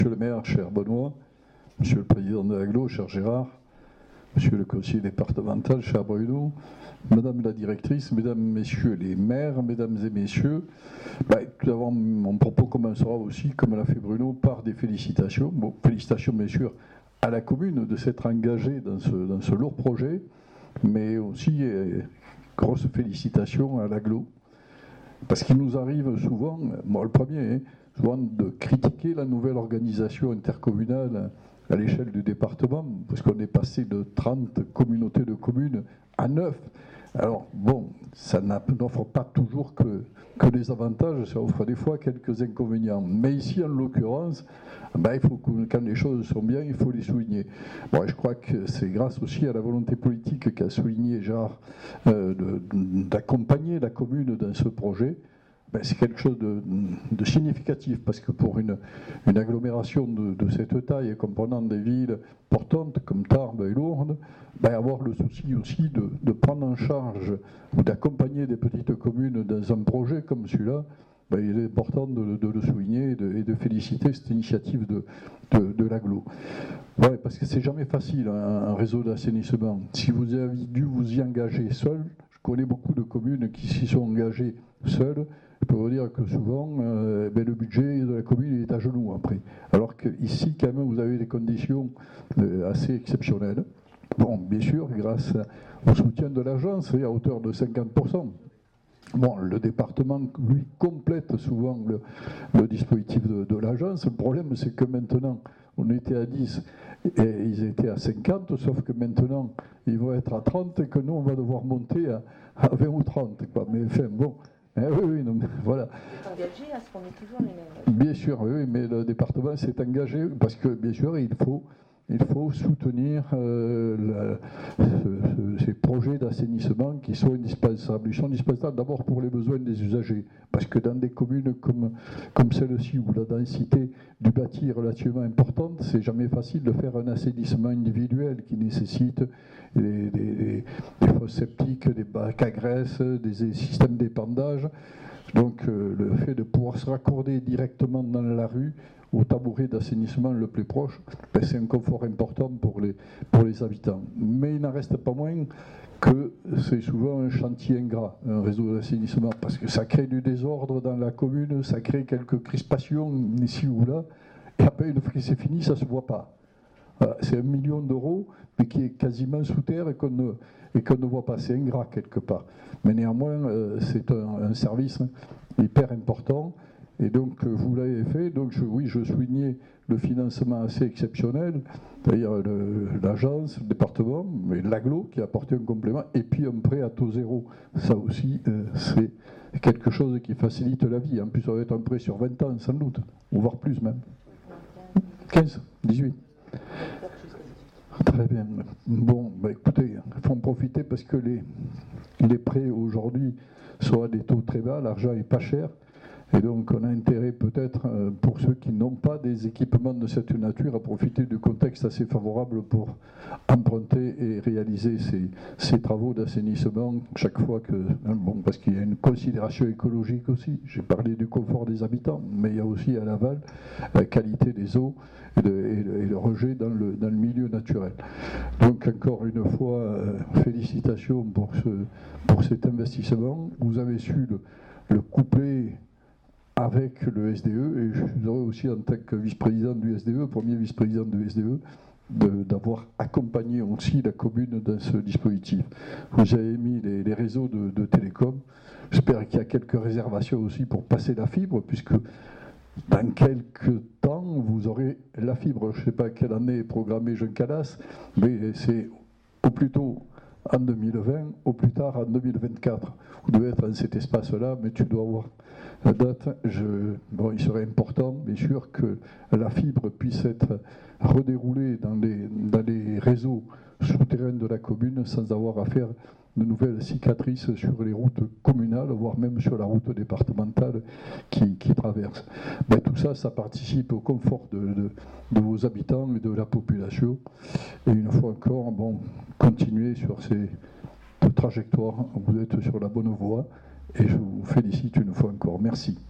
Monsieur le maire, cher Benoît, monsieur le président de l'Agglo, cher Gérard, monsieur le conseiller départemental, cher Bruno, madame la directrice, mesdames, messieurs les maires, mesdames et messieurs, tout d'abord, mon propos commencera aussi, comme l'a fait Bruno, par des félicitations. Bon, félicitations bien sûr à la commune de s'être engagée dans ce lourd projet, mais aussi grosses félicitations à l'Agglo, parce qu'il nous arrive souvent, moi le premier, souvent de critiquer la nouvelle organisation intercommunale à l'échelle du département, parce qu'on est passé de 30 communautés de communes à 9. Alors bon, ça n'offre pas toujours que des avantages, ça offre des fois quelques inconvénients. Mais ici, en l'occurrence, il faut que, quand les choses sont bien, il faut les souligner. Bon, je crois que c'est grâce aussi à la volonté politique qu'a souligné Gérard d'accompagner la commune dans ce projet. C'est quelque chose de significatif, parce que pour une agglomération de cette taille, comprenant des villes portantes comme Tarbes et Lourdes, avoir le souci aussi de prendre en charge ou d'accompagner des petites communes dans un projet comme celui-là, il est important de le souligner et de féliciter cette initiative de l'Agglo. Ouais, parce que c'est jamais facile, un réseau d'assainissement. Si vous avez dû vous y engager seul, je connais beaucoup de communes qui s'y sont engagées seules. Je peux vous dire que souvent, le budget de la commune est à genoux après. Alors qu'ici, quand même, vous avez des conditions assez exceptionnelles. Bon, bien sûr, grâce au soutien de l'agence, à hauteur de 50%. Bon, le département, lui, complète souvent le dispositif de l'agence. Le problème, c'est que maintenant, on était à 10 et ils étaient à 50, sauf que maintenant, ils vont être à 30 et que nous, on va devoir monter à 20 ou 30. Quoi. Mais enfin, bon. Oui, non, mais voilà. Vous êtes engagé à ce qu'on ait toujours les mêmes. Bien sûr, oui, mais le département s'est engagé parce que, bien sûr, il faut soutenir ces projets d'assainissement qui sont indispensables. Ils sont indispensables d'abord pour les besoins des usagers, parce que dans des communes comme celle-ci, où la densité du bâti est relativement importante, c'est jamais facile de faire un assainissement individuel qui nécessite des fosses septiques, des bacs à graisse, des systèmes d'épandage. Donc le fait de pouvoir se raccorder directement dans la rue au tabouret d'assainissement le plus proche, c'est un confort important pour les habitants. Mais il n'en reste pas moins que c'est souvent un chantier ingrat, un réseau d'assainissement, parce que ça crée du désordre dans la commune, ça crée quelques crispations ici ou là, et après une fois que c'est fini, ça ne se voit pas. Voilà, c'est 1 million d'euros, mais qui est quasiment sous terre et qu'on ne voit pas. C'est ingrat quelque part. Mais néanmoins, c'est un service hyper important. Et donc, vous l'avez fait. Donc, je soulignais le financement assez exceptionnel, c'est-à-dire l'agence, le département, mais l'Agglo qui a apporté un complément, et puis un prêt à taux zéro. Ça aussi, c'est quelque chose qui facilite la vie. En plus, ça va être un prêt sur 20 ans, sans doute, ou voire plus même. 15, 18. Très bien. Bon, écoutez, il faut en profiter parce que les prêts aujourd'hui sont à des taux très bas, l'argent n'est pas cher. Et donc on a intérêt peut-être, pour ceux qui n'ont pas des équipements de cette nature, à profiter du contexte assez favorable pour emprunter et réaliser ces travaux d'assainissement chaque fois que... Bon, parce qu'il y a une considération écologique aussi. J'ai parlé du confort des habitants, mais il y a aussi à l'aval la qualité des eaux et le rejet dans le milieu naturel. Donc encore une fois, félicitations pour cet investissement. Vous avez su le coupler avec le SDE, et je suis heureux aussi en tant que vice-président du SDE, premier vice-président du SDE, d'avoir accompagné aussi la commune dans ce dispositif. Vous avez mis les réseaux de télécom. J'espère qu'il y a quelques réservations aussi pour passer la fibre, puisque dans quelques temps, vous aurez la fibre. Je ne sais pas quelle année est programmée Jean Calas, mais c'est au plus tôt en 2020, au plus tard en 2024. Vous devez être dans cet espace-là, mais tu dois avoir la date. Il serait important, bien sûr, que la fibre puisse être redéroulée dans les réseaux souterrains de la commune sans avoir à faire de nouvelles cicatrices sur les routes communales, voire même sur la route départementale qui traverse. Tout ça, ça participe au confort de vos habitants et de la population. Et une fois encore, continuez sur ces trajectoires, vous êtes sur la bonne voie et je vous félicite une fois encore. Merci.